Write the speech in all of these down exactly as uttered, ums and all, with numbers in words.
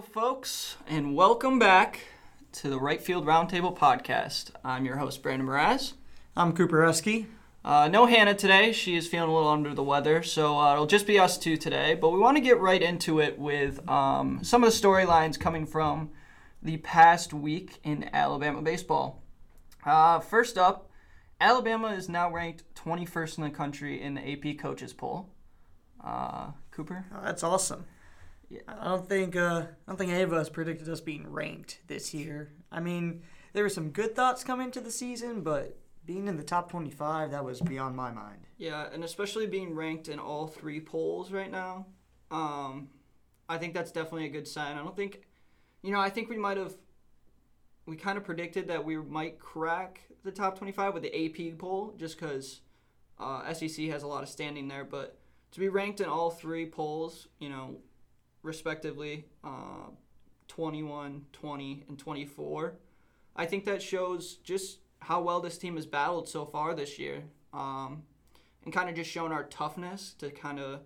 folks, and welcome back to the Right Field Roundtable podcast. I'm your host, Brandon Mraz. I'm Cooper Husky. Uh, no Hannah today. She is feeling a little under the weather, so uh, it'll just be us two today. But we want to get right into it with um, some of the storylines coming from the past week in Alabama baseball. Uh, first up, Alabama is now ranked twenty-first in the country in the A P coaches poll. Uh, Cooper? Oh, that's awesome. Yeah. I don't think uh, I don't think any of us predicted us being ranked this year. I mean, there were some good thoughts coming into the season, but being in the top twenty-five, that was beyond my mind. Yeah, and especially being ranked in all three polls right now, um, I think that's definitely a good sign. I don't think, you know, I think we might have, we kind of predicted that we might crack the top twenty-five with the A P poll just because uh, S E C has a lot of standing there. But to be ranked in all three polls, you know, respectively, uh, twenty-one, twenty, and twenty-four, I think that shows just how well this team has battled so far this year, um, and kind of just shown our toughness to kind of,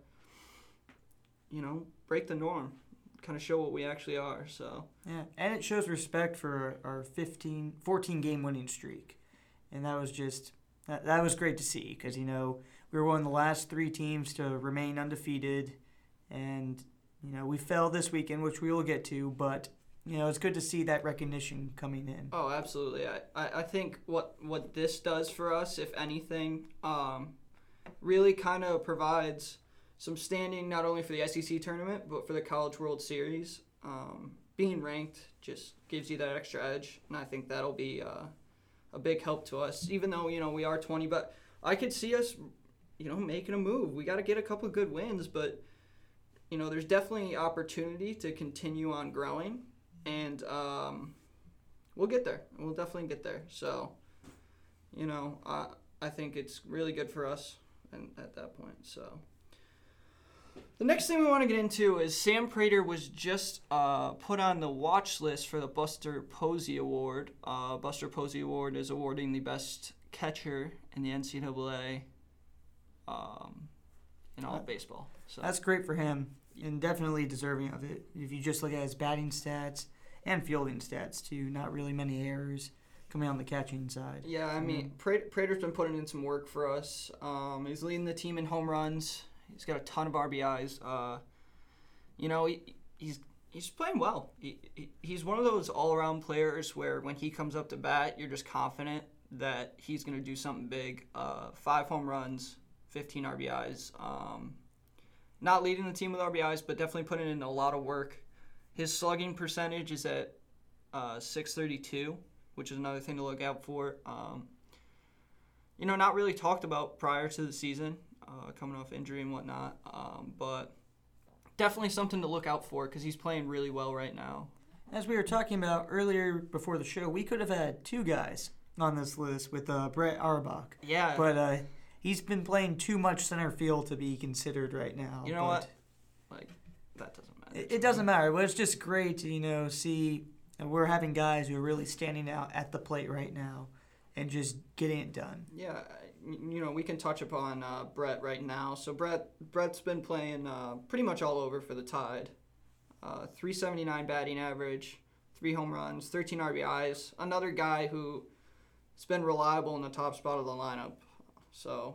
you know, break the norm, kind of show what we actually are. So yeah, and it shows respect for our fifteen, fourteen game winning streak, and that was just that, that was great to see because you know we were one of the last three teams to remain undefeated, and you know we fell this weekend, which we will get to, but. You know, it's good to see that recognition coming in. Oh, absolutely. I, I, I think what, what this does for us, if anything, um, really kind of provides some standing not only for the S E C tournament, but for the College World Series. Um, being ranked just gives you that extra edge, and I think that'll be uh, a big help to us, even though, you know, we are twenty. But I could see us, you know, making a move. We got to get a couple of good wins, but, you know, there's definitely opportunity to continue on growing. And um, we'll get there. We'll definitely get there. So, you know, I I think it's really good for us and at that point. So, the next thing we want to get into is Sam Prater was just uh, put on the watch list for the Buster Posey Award. Uh, Buster Posey Award is awarding the best catcher in the N C double A um, in all of baseball. So that's great for him. And definitely deserving of it. If you just look at his batting stats and fielding stats, too, not really many errors coming on the catching side. Yeah, I mean, mm-hmm. Prater's been putting in some work for us. Um, he's leading the team in home runs. He's got a ton of R B Is. Uh, you know, he, he's he's playing well. He, he, he's one of those all-around players where when he comes up to bat, you're just confident that he's going to do something big. Uh, five home runs, fifteen R B Is. Um, Not leading the team with R B Is, but definitely putting in a lot of work. His slugging percentage is at uh, six thirty-two, which is another thing to look out for. Um, you know, not really talked about prior to the season, uh, coming off injury and whatnot, um, but definitely something to look out for because he's playing really well right now. As we were talking about earlier before the show, we could have had two guys on this list with uh, Brett Auerbach. Yeah. But uh, he's been playing too much center field to be considered right now. You know what? Like, that doesn't matter. It, it doesn't matter, but it's just great to, you know, see we're having guys who are really standing out at the plate right now and just getting it done. Yeah, you know, we can touch upon uh, Brett right now. So Brett, Brett's been playing uh, pretty much all over for the Tide. Uh, three seventy-nine batting average, three home runs, thirteen R B Is. Another guy who's been reliable in the top spot of the lineup. So,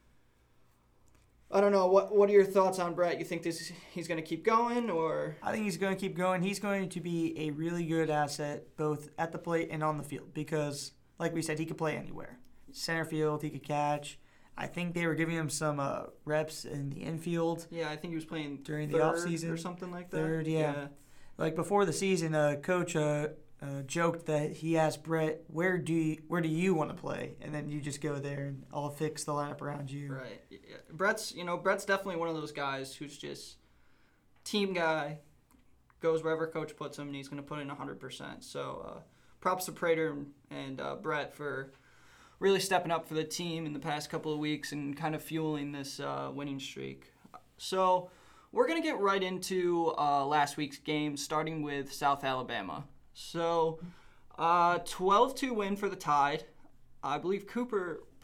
I don't know. What What are your thoughts on Brett? You think this he's going to keep going, or? I think he's going to keep going. He's going to be a really good asset both at the plate and on the field because, like we said, he could play anywhere. Center field, he could catch. I think they were giving him some uh, reps in the infield. Yeah, I think he was playing during third the offseason or something like that. Third, yeah. yeah. Like before the season, uh, coach uh, uh, joked that he asked Brett, "Where do you, where do you want to play?" And then you just go there and I'll fix the lineup around you. Right. Yeah. Brett's, you know, Brett's definitely one of those guys who's just team guy, goes wherever coach puts him, and he's going to put in one hundred percent. So, uh, props to Prater and uh, Brett for really stepping up for the team in the past couple of weeks and kind of fueling this uh, winning streak. So, we're going to get right into uh, last week's game, starting with South Alabama. So, uh, twelve two win for the Tide. I believe Cooper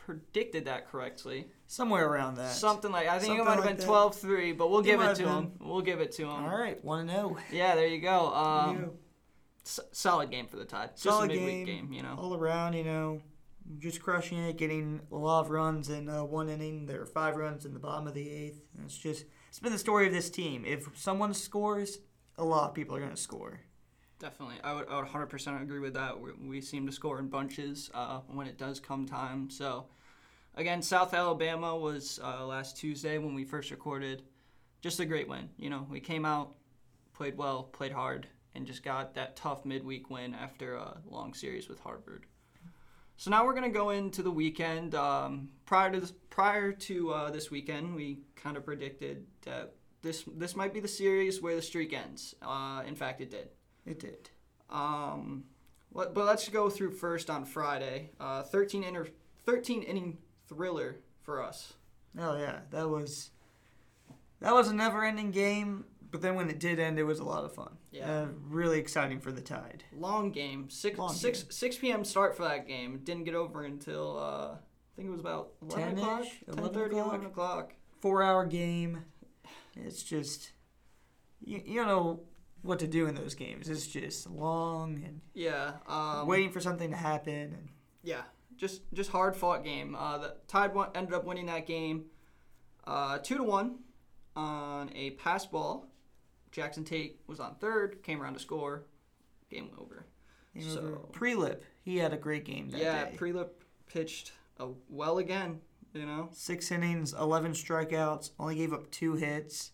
predicted that correctly. Somewhere around that. Something like I think Something it might have like been that. twelve three, but we'll It give might it have to been. him. We'll give it to him. All right, one and zero. Yeah, there you go. Um, S- solid game for the Tide. Just Solid a midweek game, game, you know. all around, you know, just crushing it, getting a lot of runs in uh, one inning. There are five runs in the bottom of the eighth. And it's just, it's been the story of this team. If someone scores, a lot of people are going to score. Definitely. I would, I would one hundred percent agree with that. We, we seem to score in bunches uh, when it does come time. So, again, South Alabama was uh, last Tuesday when we first recorded. Just a great win. You know, we came out, played well, played hard, and just got that tough midweek win after a long series with Harvard. So now we're going to go into the weekend. Um, prior to this, prior to uh, this weekend, we kind of predicted that this this might be the series where the streak ends. Uh, in fact, it did. It did. Um, let, but let's go through first on Friday. Uh, thirteen inner, thirteen inning thriller for us. Oh yeah, that was that was a never-ending game. But then when it did end, it was a lot of fun. Yeah. Uh, really exciting for the Tide. Long game. Six Long six game. six p.m. start for that game. It didn't get over until uh, I think it was about eleven o'clock, ten-ish, ten eleven thirty, o'clock. eleven o'clock. Four-hour game. It's just, you, you don't know what to do in those games. It's just long and Yeah. Um, waiting for something to happen. And Yeah. Just just hard fought game. Uh, the Tide won, ended up winning that game, uh, two to one, on a pass ball. Jackson Tate was on third, came around to score, game over. you So- know, Prelip, he had a great game that Yeah, day. Prelip pitched uh, well again, you know. Six innings, eleven strikeouts, only gave up two hits.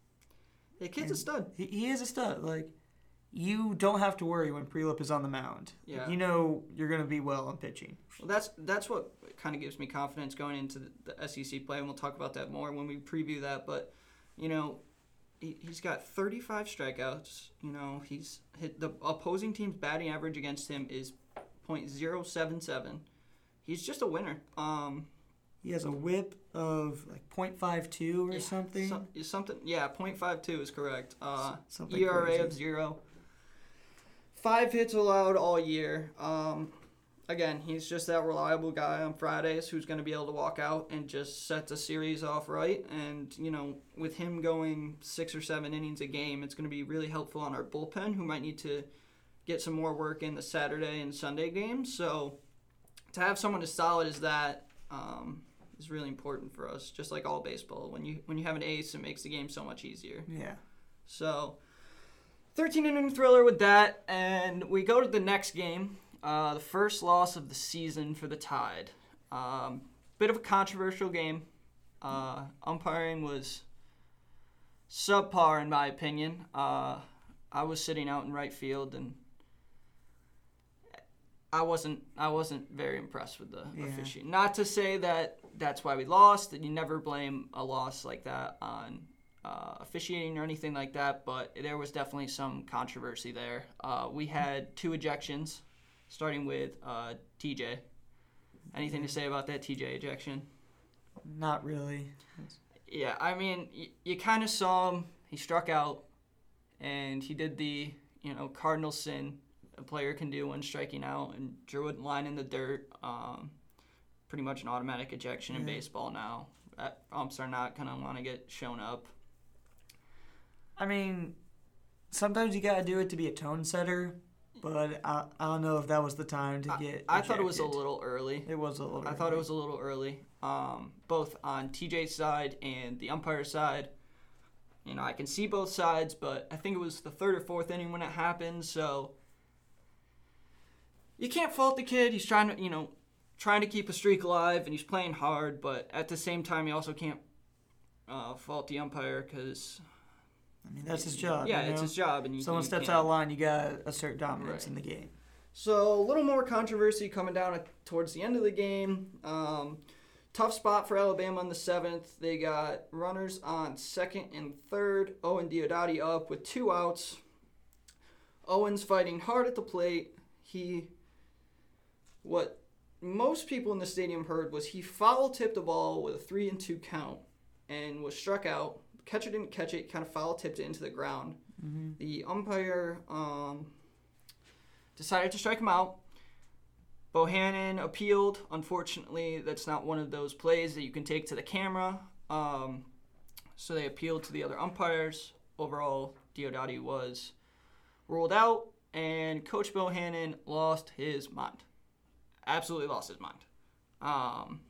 The kid's a And stud. He, he is a stud. Like, you don't have to worry when Prelip is on the mound. Like, Yeah. you know you're going to be well on pitching. Well, that's that's what kind of gives me confidence going into the, the S E C play, and we'll talk about that more when we preview that. But, you know, he, he's got thirty-five strikeouts. You know, he's hit the opposing team's batting average against him is point oh seven seven. He's just a winner. Um, He has a whip of like point five two or yeah, something. some- something. Yeah, point five two is correct. Uh, Something E R A crazy. of zero. Five hits allowed all year. Um, again, he's just that reliable guy on Fridays who's going to be able to walk out and just set the series off right. And, you know, with him going six or seven innings a game, it's going to be really helpful on our bullpen, who might need to get some more work in the Saturday and Sunday games. So to have someone as solid as that um, is really important for us, just like all baseball. When you when you have an ace, it makes the game so much easier. Yeah. So, thirteen inning thriller with that, and we go to the next game, uh, the first loss of the season for the Tide. Um, bit of a controversial game. Uh, umpiring was subpar in my opinion. Uh, I was sitting out in right field, and I wasn't I wasn't very impressed with the Yeah. officiating. Not to say that that's why we lost. That you never blame a loss like that on uh, officiating or anything like that, but there was definitely some controversy there. Uh, we had two ejections, starting with uh, T J. Anything to say about that T J ejection? Not really. Yeah, I mean, y- you kind of saw him. He struck out, and he did the, you know, cardinal sin a player can do when striking out, and drew a line in the dirt. Um, pretty much an automatic ejection in Yeah. baseball now. Uh, umps are not going to want to get shown up. I mean, sometimes you got to do it to be a tone setter, but I, I don't know if that was the time to get I thought it was a ejected. little early. It was a little I thought it was a little early, um, both on T J's side and the umpire side. You know, I can see both sides, but I think it was the third or fourth inning when it happened, so you can't fault the kid. He's trying to, you know, trying to keep a streak alive, and he's playing hard, but at the same time, you also can't uh, fault the umpire because I mean, that's his job. yeah, you know? it's his job, and you, Someone you steps can't. out of line, you got to assert dominance Right. in the game. So a little more controversy coming down at, towards the end of the game. Um, tough spot for Alabama in the seventh. They got runners on second and third. Owen Diodati up with two outs. Owen's fighting hard at the plate. He, what most people in the stadium heard was he foul tipped the ball with a three and two count and was struck out. Catcher didn't catch it. Kind of foul tipped it into the ground. Mm-hmm. The umpire um, decided to strike him out. Bohannon appealed. Unfortunately, that's not one of those plays that you can take to the camera. Um, so they appealed to the other umpires. Overall, Diodati was ruled out, and Coach Bohannon lost his mind. Absolutely lost his mind. Um,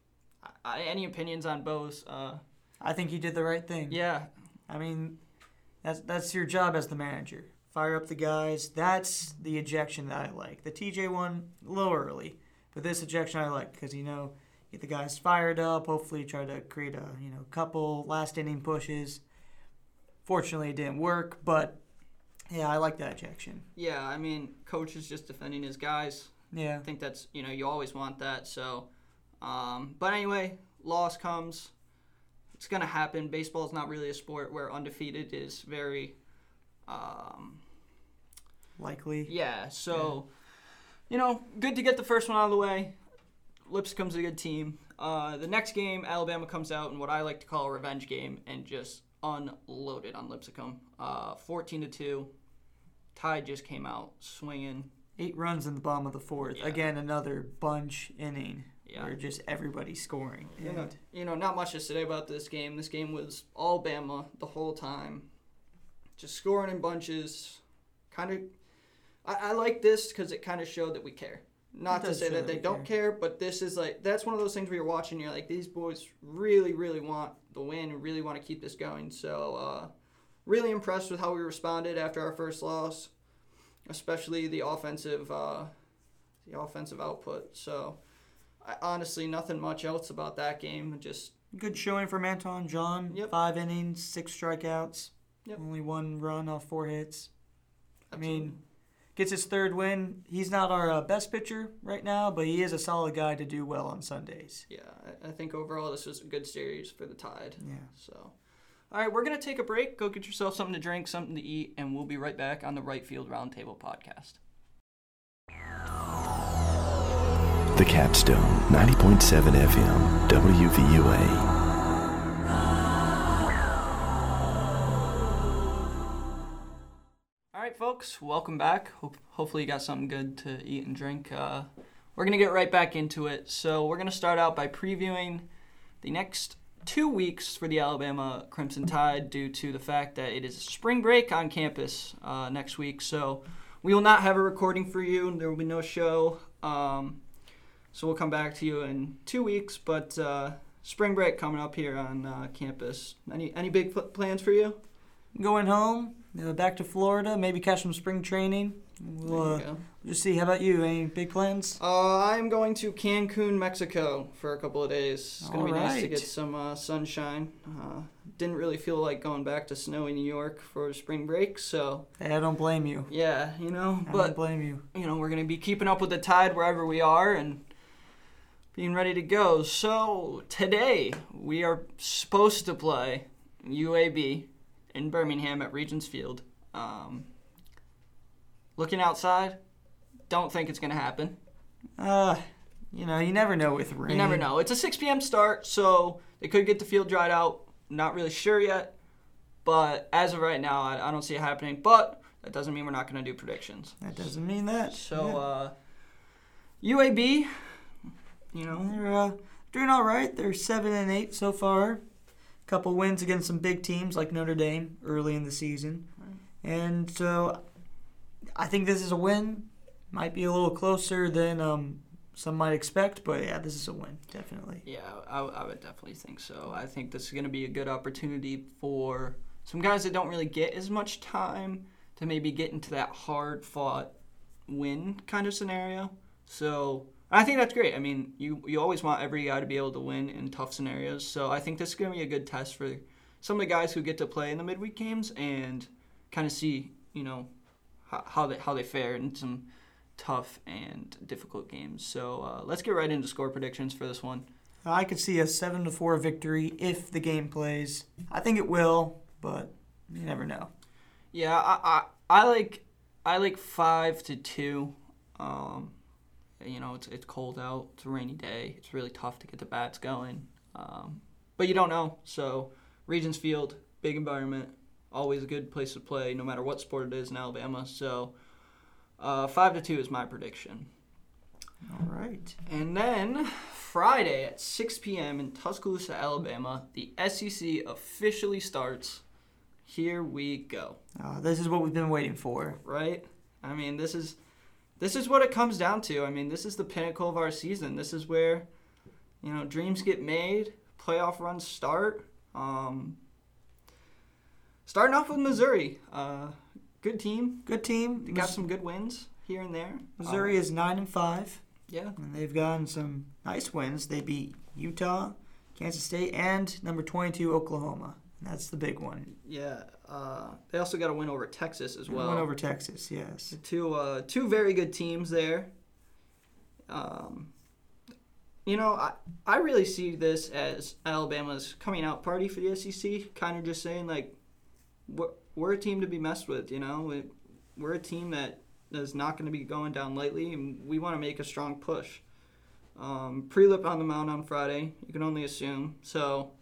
I, any opinions on Bo's? Uh, I think he did the right thing. Yeah. I mean, that's that's your job as the manager. Fire up the guys. That's the ejection that I like. The T J one, a little early. But this ejection I like because, you know, get the guys fired up. Hopefully try to create a, you know, couple last inning pushes. Fortunately, it didn't work. But, yeah, I like that ejection. Yeah, I mean, Coach is just defending his guys. Yeah. I think that's, you know, you always want that. So, um, but anyway, loss comes. It's going to happen. Baseball is not really a sport where undefeated is very um, likely. Yeah, so, yeah. you know, good to get the first one out of the way. Lipscomb's a good team. Uh, the next game, Alabama comes out in what I like to call a revenge game and just unloaded on Lipscomb. Uh, fourteen to two. Tide just came out swinging. Eight runs in the bottom of the fourth. Yeah. Again, another bunch inning. Yeah. Where just everybody scoring. You know, you know, not much to say about this game. This game was all Bama the whole time. Just scoring in bunches. Kind of, I, I like this because it kind of showed that we care. Not to say that they don't care, but this is like, that's one of those things where you're watching, you're like, these boys really, really want the win and really want to keep this going. So, uh, really impressed with how we responded after our first loss, especially the offensive, uh, the offensive output. So, I, honestly, nothing much else about that game. Just good showing from Anton John. Yep. Five innings, six strikeouts. Yep. Only one run off four hits. Absolutely. I mean, gets his third win. He's not our uh, best pitcher right now, but he is a solid guy to do well on Sundays. Yeah, I, I think overall this was a good series for the Tide. Yeah. So, all right, we're going to take a break. Go get yourself something to drink, something to eat, and we'll be right back on the Right Field Roundtable podcast. The Capstone, ninety point seven F M, W V U A. All right, folks, welcome back. Hope, hopefully you got something good to eat and drink. Uh, we're going to get right back into it. So we're going to start out by previewing the next two weeks for the Alabama Crimson Tide due to the fact that it is spring break on campus uh, next week. So we will not have a recording for you. There will be no show. Um, so we'll come back to you in two weeks. But uh, spring break coming up here on uh, campus. Any, any big pl- plans for you? Going home, uh, back to Florida, maybe catch some spring training. We'll uh, just see. How about you? Any big plans? Uh, I'm going to Cancun, Mexico for a couple of days. It's going to be All nice to right. get some uh, sunshine. Uh, didn't really feel like going back to snowy New York for spring break, so Hey, I don't blame you. yeah, you know. I But don't blame you. you know, we're going to be keeping up with the Tide wherever we are and being ready to go. So today we are supposed to play U A B in Birmingham at Regents Field. Um, looking outside, don't think it's going to happen. Uh, you know, you never know with rain. You never know. It's a six p.m. start, so they could get the field dried out. Not really sure yet, but as of right now, I, I don't see it happening. But that doesn't mean we're not going to do predictions. That doesn't mean that. So, Yeah. uh, U A B, you know, They're uh, doing all right. They're seven and eight so far. Couple wins against some big teams like Notre Dame early in the season, and so I think this is a win. Might be a little closer than um, some might expect, but yeah, this is a win definitely. yeah, I, I would definitely think so. I think this is going to be a good opportunity for some guys that don't really get as much time to maybe get into that hard-fought win kind of scenario. So I think that's great. I mean, you you always want every guy to be able to win in tough scenarios. So I think this is going to be a good test for some of the guys who get to play in the midweek games and kind of see, you know, how, how they how they fare in some tough and difficult games. So uh, let's get right into score predictions for this one. I could see a seven to four victory if the game plays. I think it will, but you never know. Yeah, I I, I like I like five to two. Um, You know, it's it's cold out. It's a rainy day. It's really tough to get the bats going. Um, but you don't know. So, Regents Field, big environment, always a good place to play, no matter what sport it is in Alabama. So, uh, five to two is my prediction. All right. And then Friday at six p.m. in Tuscaloosa, Alabama, the S E C officially starts. Here we go. Uh, this is what we've been waiting for. Right? I mean, this is this is what it comes down to. I mean, this is the pinnacle of our season. This is where, you know, dreams get made, playoff runs start. Um, starting off with Missouri. Uh, good team. Good team. They got some good wins here and there. Missouri uh, is nine and five. Yeah. And they've gotten some nice wins. They beat Utah, Kansas State, and number twenty-two, Oklahoma. That's the big one. Yeah. Uh, they also got a win over Texas as well. Win over Texas, yes. Two uh, two very good teams there. Um, you know, I, I really see this as Alabama's coming out party for the S E C. Kind of just saying, like, we're, we're a team to be messed with, you know. We, we're a team that is not going to be going down lightly, and we want to make a strong push. Um, pre-lip on the mound on Friday, you can only assume. So,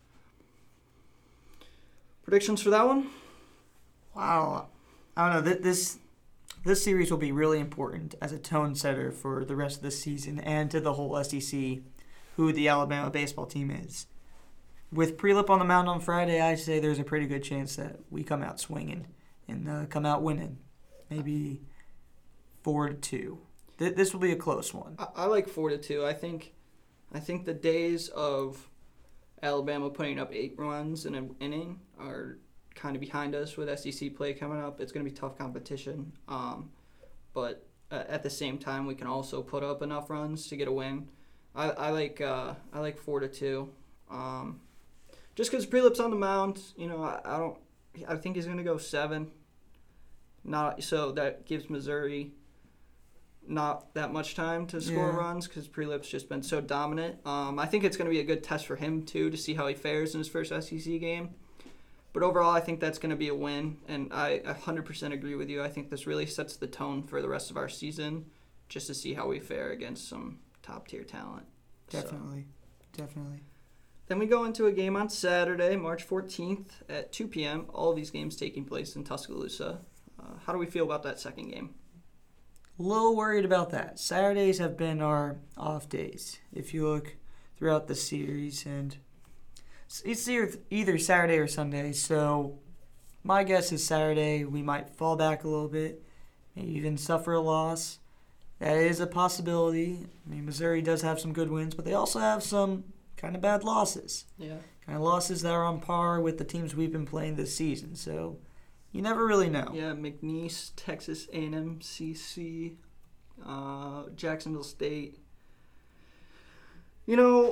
predictions for that one? Wow. I don't know. Th- This this series will be really important as a tone setter for the rest of the season and to the whole S E C, who the Alabama baseball team is. With pre-lip on the mound on Friday, I say there's a pretty good chance that we come out swinging and uh, come out winning. Maybe four to two. Th- this will be a close one. I, I like four to two. I think, I think the days of Alabama putting up eight runs in an inning are kind of behind us with S E C play coming up. It's going to be tough competition, um, but uh, at the same time, we can also put up enough runs to get a win. I, I like uh, I like four to two. Um, just because pre-lip's on the mound, you know, I, I don't. I think he's going to go seven. Not so that gives Missouri not that much time to score Yeah. runs because pre-lip's just been so dominant. Um, I think it's going to be a good test for him too to see how he fares in his first S E C game. But overall, I think that's going to be a win, and I one hundred percent agree with you. I think this really sets the tone for the rest of our season, just to see how we fare against some top-tier talent. So. Definitely. Definitely. Then we go into a game on Saturday, March fourteenth at two p.m. All of these games taking place in Tuscaloosa. Uh, how do we feel about that second game? A little worried about that. Saturdays have been our off days. If you look throughout the series, and it's either, either Saturday or Sunday. So my guess is Saturday we might fall back a little bit, maybe even suffer a loss. That is a possibility. I mean, Missouri does have some good wins, but they also have some kind of bad losses. Yeah. Kind of losses that are on par with the teams we've been playing this season. So you never really know. Yeah, McNeese, Texas A and M, C C, uh, Jacksonville State. You know,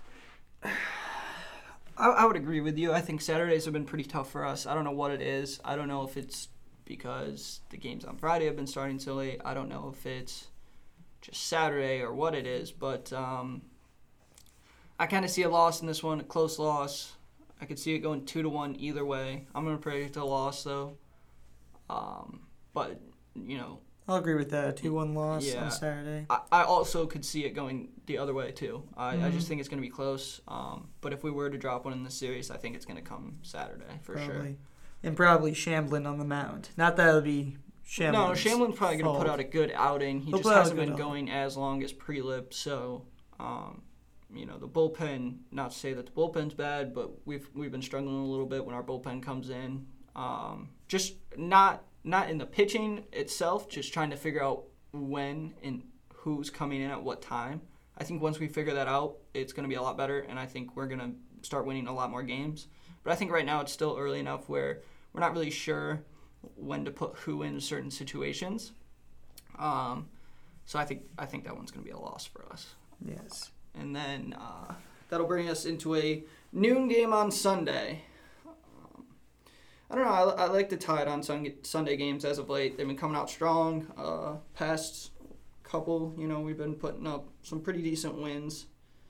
I, I would agree with you. I think Saturdays have been pretty tough for us. I don't know what it is. I don't know if it's because the games on Friday have been starting so late. I don't know if it's just Saturday or what it is. But um, I kind of see a loss in this one, a close loss. I could see it going two to one either way. I'm gonna predict a loss though. Um, but you know, I'll agree with that. A two one loss Yeah. on Saturday. I, I also could see it going the other way too. I, Mm-hmm. I just think it's gonna be close. Um, but if we were to drop one in the series, I think it's gonna come Saturday for probably. sure. And probably Shamblin on the mound. Not that it would be Shamblin's No, Shamblin's probably gonna put fault. out a good outing. He He'll just put out a hasn't good been outing. going as long as pre-lip, so. Um, You know, the bullpen, not to say that the bullpen's bad, but we've we've been struggling a little bit when our bullpen comes in. Um, just not not in the pitching itself, just trying to figure out when and who's coming in at what time. I think once we figure that out, it's going to be a lot better, and I think we're going to start winning a lot more games. But I think right now it's still early enough where we're not really sure when to put who in certain situations. Um, so I think I think that one's going to be a loss for us. Yes. And then uh, that'll bring us into a noon game on Sunday. Um, I don't know. I, I like the Tide on sun, Sunday games as of late. They've been coming out strong. Uh, past couple, you know, we've been putting up some pretty decent wins.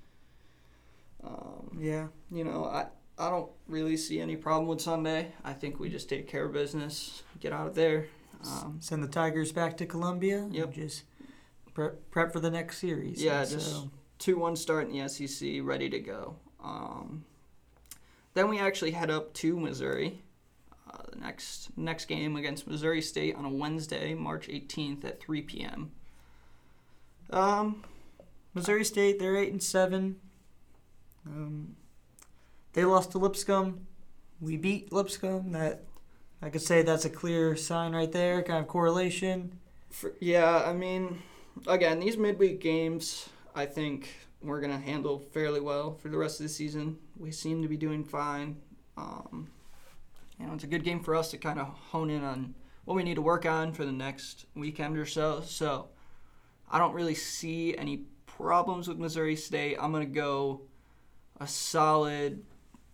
Um, Yeah. you know, I, I don't really see any problem with Sunday. I think we just take care of business, get out of there. Um, Send the Tigers back to Columbia. Yep. And just prep, prep for the next series. Yeah, And just so, two one start in the S E C, ready to go. Um, then we actually head up to Missouri. Uh, the next next game against Missouri State on a Wednesday, March eighteenth at three p.m. Um, Missouri State, they're eight and seven. Um, they lost to Lipscomb. We beat Lipscomb. That I could say that's a clear sign right there, kind of correlation. For, yeah, I mean, again, these midweek games, I think we're going to handle fairly well for the rest of the season. We seem to be doing fine. Um, you know, it's a good game for us to kind of hone in on what we need to work on for the next weekend or so. So I don't really see any problems with Missouri State. I'm going to go a solid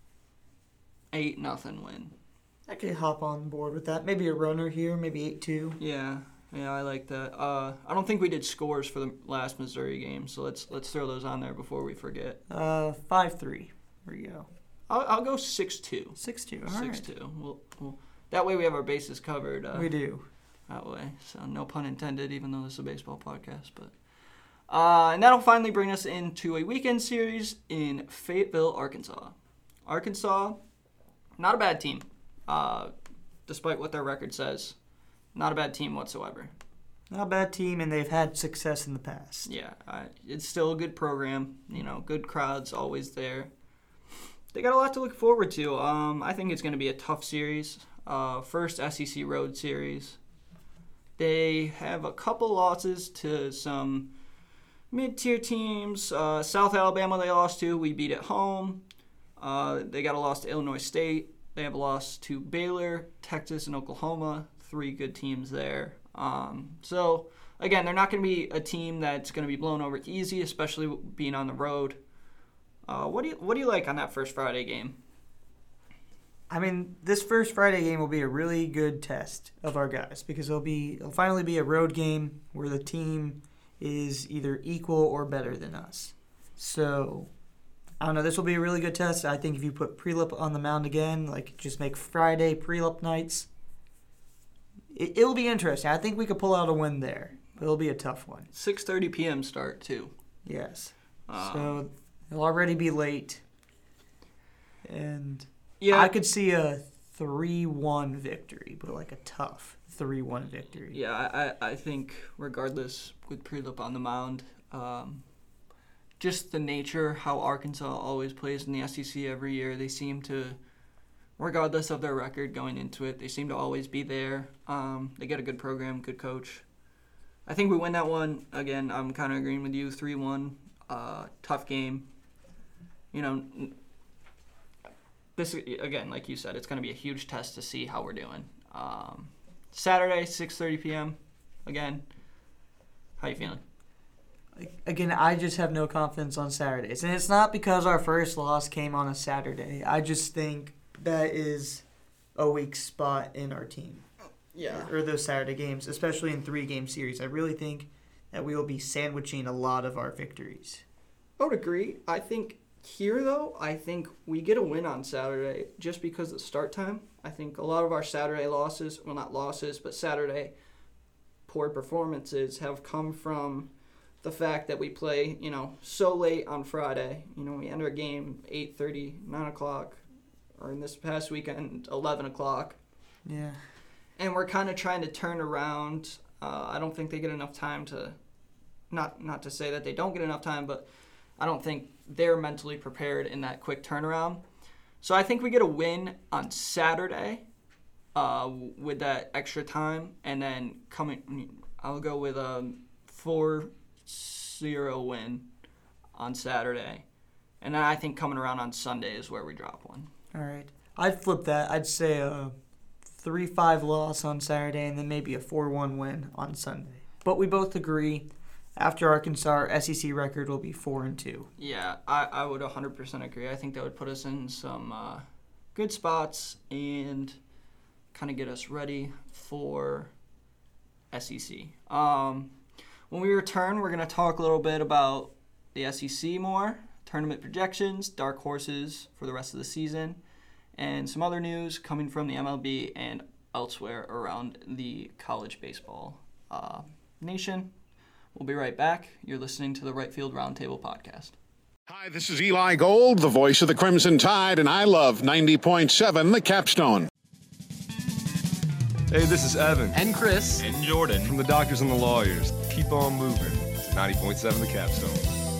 eight nothing win. I could hop on board with that. Maybe a runner here, maybe eight two. Yeah, yeah, I like that. Uh, I don't think we did scores for the last Missouri game, so let's let's throw those on there before we forget. Uh, five three. There you go. I'll, I'll go six two. six two, all six right. two. We'll, we'll, that way we have our bases covered. Uh, we do. That way. So no pun intended, even though this is a baseball podcast. But uh, and that'll finally bring us into a weekend series in Fayetteville, Arkansas. Arkansas, not a bad team, uh, despite what their record says. Not a bad team whatsoever. Not a bad team, and they've had success in the past. Yeah, uh, it's still a good program. You know, good crowds always there. They got a lot to look forward to. Um, I think it's going to be a tough series. Uh, first S E C road series. They have a couple losses to some mid-tier teams. Uh, South Alabama they lost to. We beat at home. Uh, they got a loss to Illinois State. They have a loss to Baylor, Texas, and Oklahoma. Three good teams there. Um, so, again, they're not going to be a team that's going to be blown over easy, especially being on the road. Uh, what do you what do you like on that first Friday game? I mean, this first Friday game will be a really good test of our guys because it'll be it'll finally be a road game where the team is either equal or better than us. So, I don't know. This will be a really good test. I think if you put Prelip on the mound again, like just make Friday Prelip nights, it, it'll be interesting. I think we could pull out a win there. But it'll be a tough one. six thirty p.m. start, too. Yes. Um, so, it'll already be late. And yeah, I could see a three one victory, but like a tough three one victory. Yeah, I, I think regardless with Prelip on the mound, um, just the nature, how Arkansas always plays in the S E C every year, they seem to, regardless of their record going into it, they seem to always be there. Um, they get a good program, good coach. I think we win that one. Again, I'm kind of agreeing with you, three one. Uh, tough game. You know, this again, like you said, it's going to be a huge test to see how we're doing. Um, Saturday, six thirty p.m. Again, how you feeling? Again, I just have no confidence on Saturdays. And it's not because our first loss came on a Saturday. I just think that is a weak spot in our team. Yeah. Or those Saturday games, especially in three-game series. I really think that we will be sandwiching a lot of our victories. I would agree. I think here, though, I think we get a win on Saturday just because of the start time. I think a lot of our Saturday losses, well, not losses, but Saturday poor performances have come from the fact that we play, you know, so late on Friday. You know, we enter a game eight thirty, nine o'clock, or in this past weekend, eleven o'clock. Yeah. And we're kind of trying to turn around. Uh, I don't think they get enough time to, not not to say that they don't get enough time, but I don't think they're mentally prepared in that quick turnaround. So I think we get a win on Saturday uh, with that extra time, and then coming, I'll go with a four zero win on Saturday. And then I think coming around on Sunday is where we drop one. All right. I'd flip that. I'd say a three five loss on Saturday and then maybe a four one win on Sunday. But we both agree after Arkansas, our S E C record will be four and two. Yeah, I, I would one hundred percent agree. I think that would put us in some uh, good spots and kind of get us ready for S E C. Um, when we return, we're going to talk a little bit about the S E C more, tournament projections, dark horses for the rest of the season, and some other news coming from the M L B and elsewhere around the college baseball uh, nation. We'll be right back. You're listening to the Right Field Roundtable podcast. Hi, this is Eli Gold, the voice of the Crimson Tide, and I love ninety point seven The Capstone. Hey, this is Evan. And Chris. And Jordan. From the Doctors and the Lawyers. Keep on moving. It's ninety point seven The Capstone.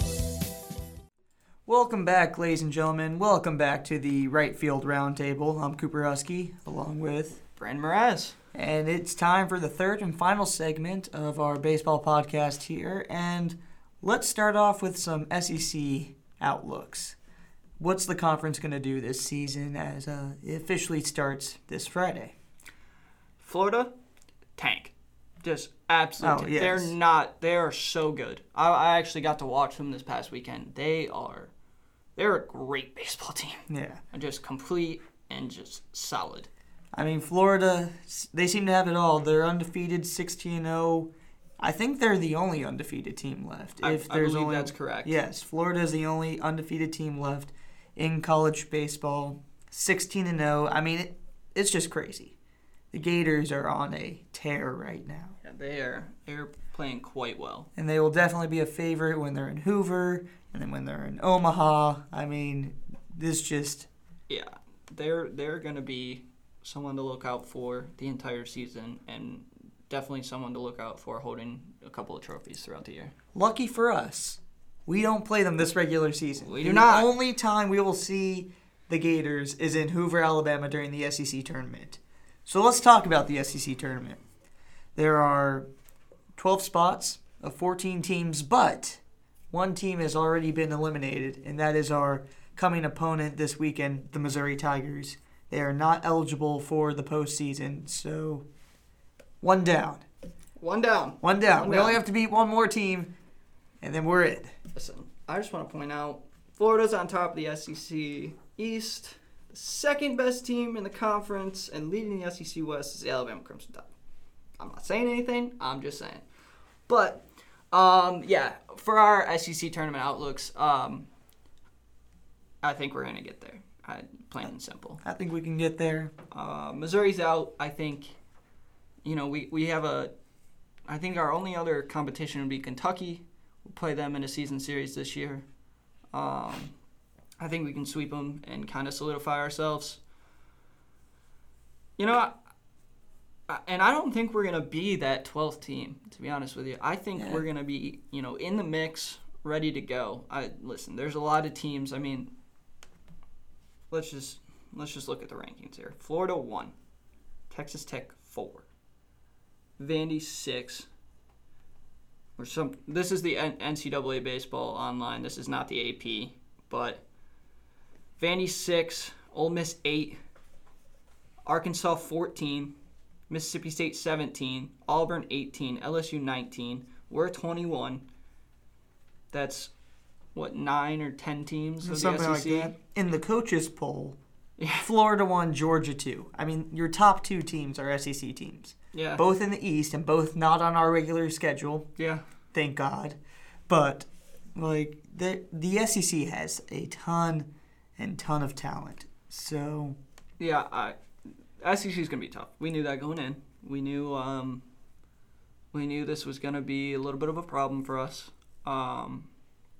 Welcome back, ladies and gentlemen. Welcome back to the Right Field Roundtable. I'm Cooper Husky, along with Brandon Mraz. And it's time for the third and final segment of our baseball podcast here. And let's start off with some S E C outlooks. What's the conference going to do this season as uh, it officially starts this Friday? Florida, tank. Just absolutely. Oh, yes. They're not. They are so good. I, I actually got to watch them this past weekend. They are. They're a great baseball team. Yeah. Just complete and just solid. I mean, Florida, they seem to have it all. They're undefeated, sixteen and oh. I think they're the only undefeated team left. I, if I there's believe only, that's correct. Yes, Florida is the only undefeated team left in college baseball, sixteen and oh. I mean, it, it's just crazy. The Gators are on a tear right now. Yeah, they are. They're playing quite well. And they will definitely be a favorite when they're in Hoover and then when they're in Omaha. I mean, this just... Yeah, they're they're going to be someone to look out for the entire season, and definitely someone to look out for holding a couple of trophies throughout the year. Lucky for us, we don't play them this regular season. We do the not. The only time we will see the Gators is in Hoover, Alabama during the S E C tournament. So let's talk about the S E C tournament. There are twelve spots of fourteen teams, but one team has already been eliminated, and that is our coming opponent this weekend, the Missouri Tigers. They are not eligible for the postseason, so one down. One down. One down. One we down. only have to beat one more team, and then we're in. Listen, I just want to point out, Florida's on top of the S E C East. The second best team in the conference and leading the S E C West is the Alabama Crimson Tide. I'm not saying anything. I'm just saying. But, um, yeah, for our S E C tournament outlooks, um, I think we're going to get there. I, plain and simple. I think we can get there. Uh, Missouri's out. I think, you know, we, we have a – I think our only other competition would be Kentucky. We'll play them in a season series this year. Um, I think we can sweep them and kind of solidify ourselves. You know, I, I, and I don't think we're going to be that twelfth team, to be honest with you. I think Yeah. we're going to be, you know, in the mix, ready to go. I Listen, there's a lot of teams. I mean – Let's just let's just look at the rankings here. Florida one, Texas Tech four, Vandy six. Or some. This is the N C double A baseball online. This is not the A P, but Vandy six, Ole Miss eight, Arkansas fourteen, Mississippi State seventeen, Auburn eighteen, L S U nineteen. We're twenty-one. That's what, nine or ten teams of Something the S E C? like that. In the coaches poll, Yeah. Florida one, Georgia two. I mean, your top two teams are S E C teams. Yeah. Both in the East and both not on our regular schedule. Yeah. Thank God. But, like, the, the S E C has a ton and ton of talent. So, Yeah, I, S E C is going to be tough. We knew that going in. We knew um, we knew this was going to be a little bit of a problem for us. Um,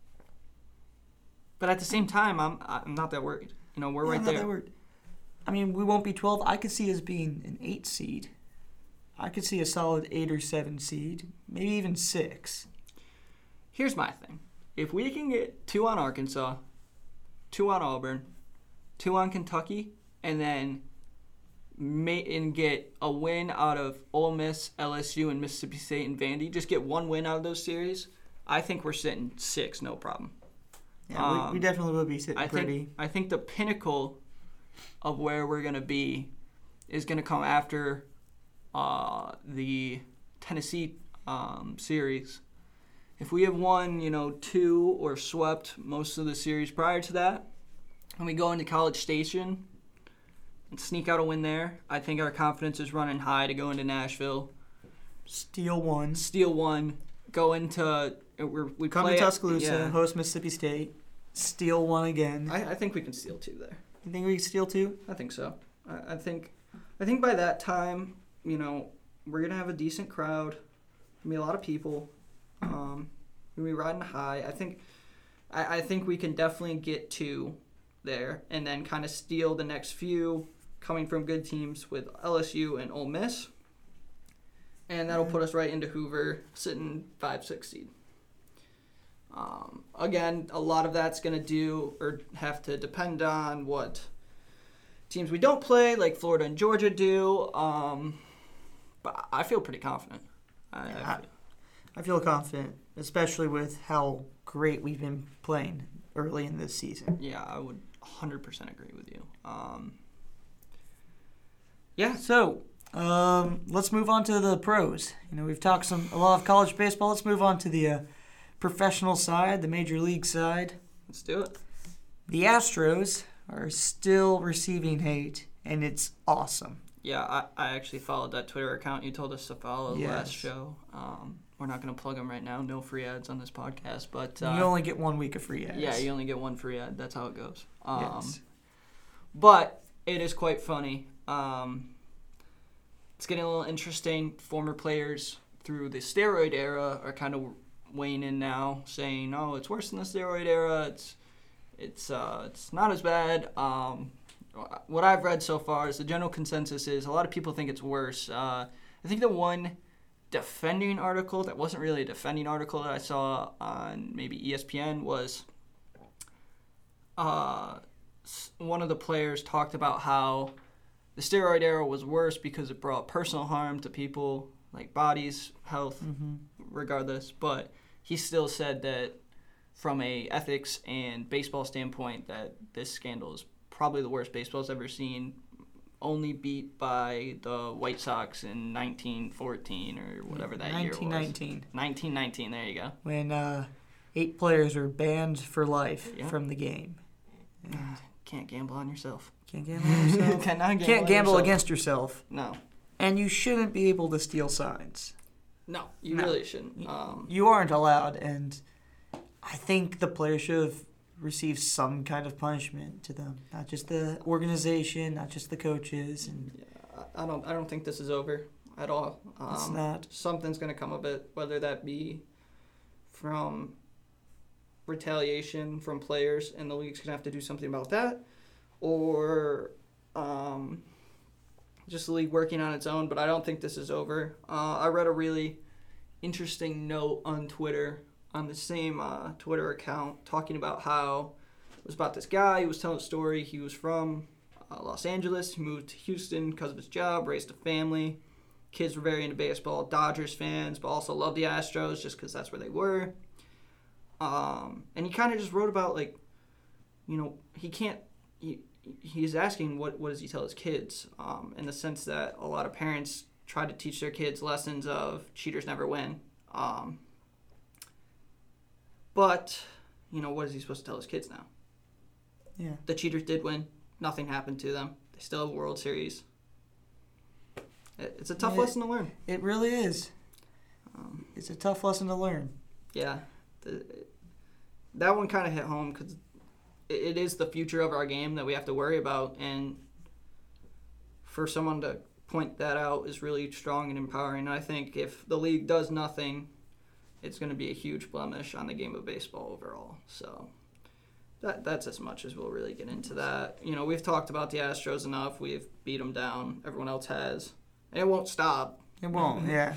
but at the same time, I'm I'm not that worried. You know, we're yeah, right not there. that word. I mean, we won't be twelve. I could see us being an eight seed. I could see a solid eight or seven seed, maybe even six. Here's my thing. If we can get two on Arkansas, two on Auburn, two on Kentucky, and then may, and get a win out of Ole Miss, L S U, and Mississippi State and Vandy, just get one win out of those series, I think we're sitting six, no problem. Yeah, Um, we, we definitely will be sitting I pretty. think I think the pinnacle of where we're gonna be is gonna come after uh, the Tennessee um, series. If we have won, you know, two or swept most of the series prior to that, and we go into College Station and sneak out a win there, I think our confidence is running high to go into Nashville, Steal one. steal one, go into we're, we Come play to it- Tuscaloosa, yeah. host Mississippi State, steal one again. I, I think we can steal two there. You think we can steal two? I think so. I, I think, I think by that time, you know, we're gonna have a decent crowd. Gonna be a lot of people. Um, gonna be riding high. I think, I, I think we can definitely get two there, and then kind of steal the next few coming from good teams with L S U and Ole Miss, and that'll put us right into Hoover, sitting five, six seed. Um, again, a lot of that's going to do or have to depend on what teams we don't play, like Florida and Georgia do. Um, but I feel pretty confident. I, Yeah, I I, I feel confident, especially with how great we've been playing early in this season. Yeah, I would one hundred percent agree with you. Um, yeah. So, um, let's move on to the pros. You know, we've talked some a lot of college baseball. Let's move on to the uh, professional side, the major league side. Let's do it. The Astros are still receiving hate, and it's awesome. Yeah, I, I actually followed that Twitter account you told us to follow Yes. last show. Um, we're not going to plug them right now. No free ads on this podcast. But uh, you only get one week of free ads. yeah, you only get one free ad. That's how it goes. Um, Yes. But it is quite funny. Um, it's getting a little interesting. Former players through the steroid era are kind of weighing in now, saying, "Oh, it's worse than the steroid era. It's it's uh, it's not as bad." Um, what I've read so far is the general consensus is a lot of people think it's worse. Uh, I think the one defending article that wasn't really a defending article that I saw on maybe E S P N was uh, one of the players talked about how the steroid era was worse because it brought personal harm to people, like bodies, health, Mm-hmm. regardless. But he still said that from a ethics and baseball standpoint that this scandal is probably the worst baseball's ever seen, only beat by the White Sox in nineteen fourteen or whatever that year was. nineteen nineteen. nineteen nineteen, there you go. When uh, eight players were banned for life Yeah. from the game. And Can't gamble on yourself. can't gamble on yourself. Cannot gamble Can't on gamble yourself. against yourself. No. And you shouldn't be able to steal signs. No, you No. really shouldn't. Um, You aren't allowed, and I think the players should have received some kind of punishment to them. Not just the organization, not just the coaches, and I I don't. I don't think this is over at all. Um, it's not. Something's going to come of it, whether that be from retaliation from players, and the league's going to have to do something about that, or um, just the league working on its own. But I don't think this is over. Uh, I read a really interesting note on Twitter, on the same uh, Twitter account, talking about how it was about this guy. He was telling a story. He was from uh, Los Angeles. He moved to Houston because of his job, raised a family. Kids were very into baseball, Dodgers fans, but also loved the Astros just because that's where they were. Um, and he kind of just wrote about, like, you know, he can't, he, he's asking what, what does he tell his kids, um, in the sense that a lot of parents try to teach their kids lessons of cheaters never win. Um, but, you know, what is he supposed to tell his kids now? Yeah. The cheaters did win. Nothing happened to them. They still have a World Series. It- It's a tough Yeah. lesson to learn. It really is. Um, It's a tough lesson to learn. yeah. The, that one kind of hit home because it, it is the future of our game that we have to worry about. And for someone to point that out is really strong and empowering. And I think if the league does nothing, it's going to be a huge blemish on the game of baseball overall. So that that's as much as we'll really get into that. You know, we've talked about the Astros enough. We've beat them down. Everyone else has. And it won't stop. It won't, yeah.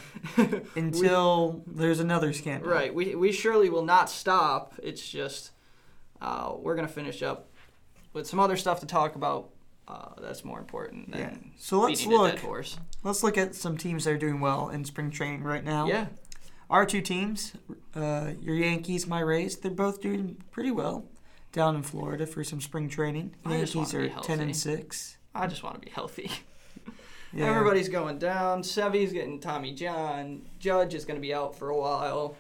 Until there's another scandal. Right. We we surely will not stop. It's just uh, we're going to finish up with some other stuff to talk about uh, that's more important than Yeah. So let's beating a look. dead horse. Let's look at some teams that are doing well in spring training right now. Yeah. Our two teams, uh, your Yankees, my Rays, they're both doing pretty well down in Florida for some spring training. I just Yankees wanna are be ten healthy. and six. I just want to be healthy. Yeah. Everybody's going down. Sevy's getting Tommy John. Judge is going to be out for a while.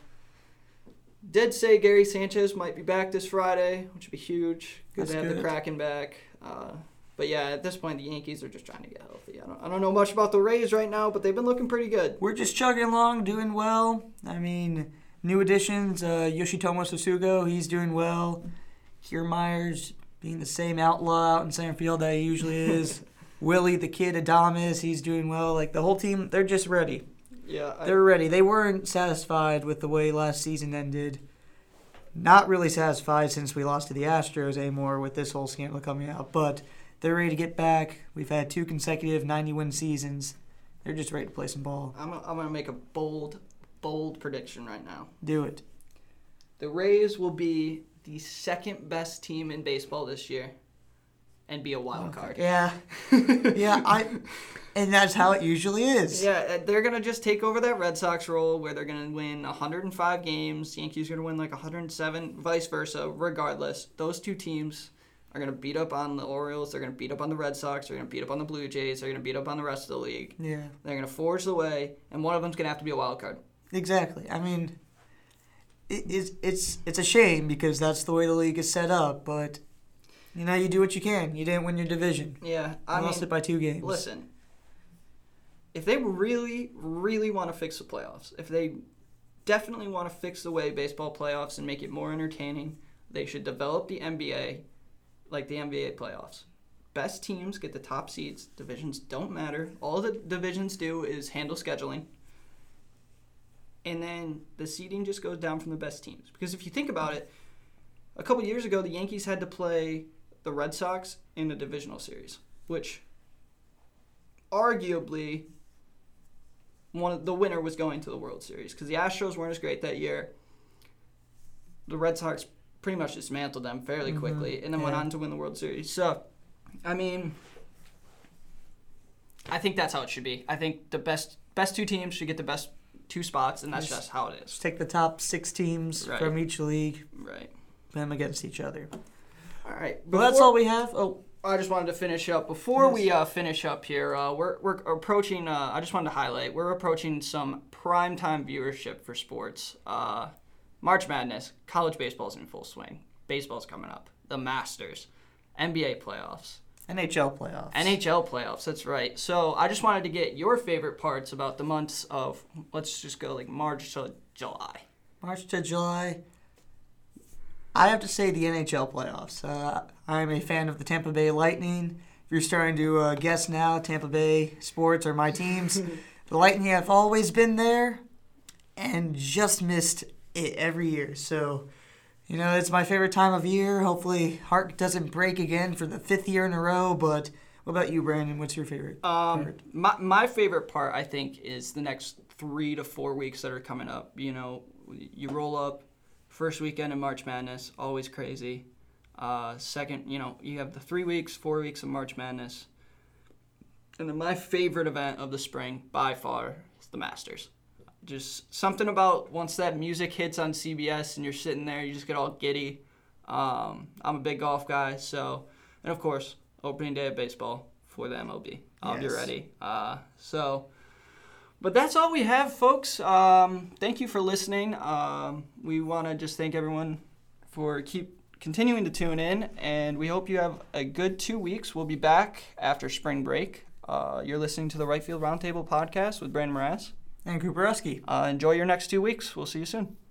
Did say Gary Sanchez might be back this Friday, which would be huge. Good That's to have the good. Kraken back. Uh, but yeah, at this point, the Yankees are just trying to get healthy. I don't, I don't know much about the Rays right now, but they've been looking pretty good. We're just chugging along, doing well. I mean, new additions, uh, Yoshitomo Sasugo, he's doing well. Kiermaier's being the same outlaw out in center field that he usually is. Willie, the kid, Adames, he's doing well. Like, the whole team, they're just ready. Yeah, I, They're ready. They weren't satisfied with the way last season ended. Not really satisfied since we lost to the Astros anymore with this whole scandal coming out. But they're ready to get back. We've had two consecutive ninety-win seasons. They're just ready to play some ball. I'm, I'm going to make a bold, bold prediction right now. Do it. The Rays will be the second best team in baseball this year and be a wild card. Yeah. yeah, I and that's how it usually is. Yeah, they're going to just take over that Red Sox role where they're going to win one hundred five games. Yankees are going to win like one hundred seven, vice versa. Regardless, those two teams are going to beat up on the Orioles. They're going to beat up on the Red Sox. They're going to beat up on the Blue Jays. They're going to beat up on the rest of the league. Yeah. They're going to forge the way, and one of them's going to have to be a wild card. Exactly. I mean, it, it's it's it's a shame because that's the way the league is set up. But you know, you do what you can. You didn't win your division. Yeah, I you mean, lost it by two games. Listen, if they really, really want to fix the playoffs, if they definitely want to fix the way baseball playoffs and make it more entertaining, they should develop the N B A like the N B A playoffs. Best teams get the top seeds. Divisions don't matter. All the divisions do is handle scheduling. And then the seeding just goes down from the best teams. Because if you think about it, a couple years ago, the Yankees had to play the Red Sox in a divisional series, which arguably one of the winner was going to the World Series because the Astros weren't as great that year. The Red Sox pretty much dismantled them fairly Mm-hmm. quickly and then Yeah. went on to win the World Series. So, I mean, I think that's how it should be. I think the best best two teams should get the best two spots, and that's Just- just how it is. Just take the top six teams Right. from each league, Right. put them against each other. All right. Well, that's Before- all we have. Oh, I just wanted to finish up. Before Yes. we uh, finish up here, uh, we're, we're approaching, uh, I just wanted to highlight, we're approaching some primetime viewership for sports. Uh, March Madness, college baseball's in full swing. Baseball's coming up. The Masters, N B A playoffs, N H L playoffs. N H L playoffs, that's right. So I just wanted to get your favorite parts about the months of, let's just go like March to July. March to July. I have to say the N H L playoffs. Uh, I'm a fan of the Tampa Bay Lightning. If you're starting to uh, guess now, Tampa Bay sports are my teams. The Lightning have always been there and just missed it every year. So, you know, it's my favorite time of year. Hopefully, heart doesn't break again for the fifth year in a row. But what about you, Brandon? What's your favorite Um, part? my my favorite part, I think, is the next three to four weeks that are coming up. You know, you roll up, first weekend in March Madness, always crazy. Uh, second, you know, you have the three weeks, four weeks of March Madness. And then my favorite event of the spring, by far, is the Masters. Just something about once that music hits on C B S and you're sitting there, you just get all giddy. Um, I'm a big golf guy, so, and of course, opening day of baseball for the M L B. I'll be Yes. ready. Uh, so, but that's all we have, folks. Um, thank you for listening. Um, we want to just thank everyone for keep continuing to tune in, and we hope you have a good two weeks. We'll be back after spring break. Uh, you're listening to the Right Field Roundtable podcast with Brandon Mraz. And Cooper Husky. Uh, enjoy your next two weeks. We'll see you soon.